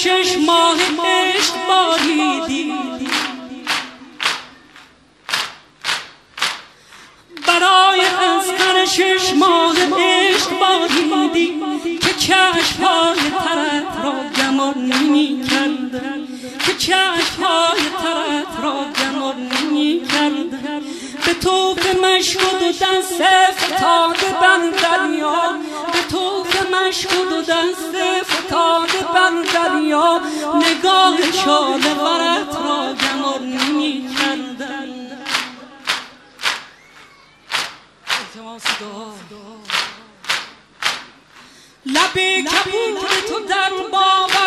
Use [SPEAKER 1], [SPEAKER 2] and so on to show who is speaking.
[SPEAKER 1] 6 ماه عشق باریدی، برای اسکر 6 ماه عشق باریدی که چشم‌های ترت را گمان نمی‌کرد، که چشم‌های ترت را گمان نمی‌کرد. به طوق مشهود و دست فتاده بر دریا، به طوق مشهود و دست فتاده بر دریا، نگاه شاله ورت را گمان نمی‌کردم. لب کبود تو در باور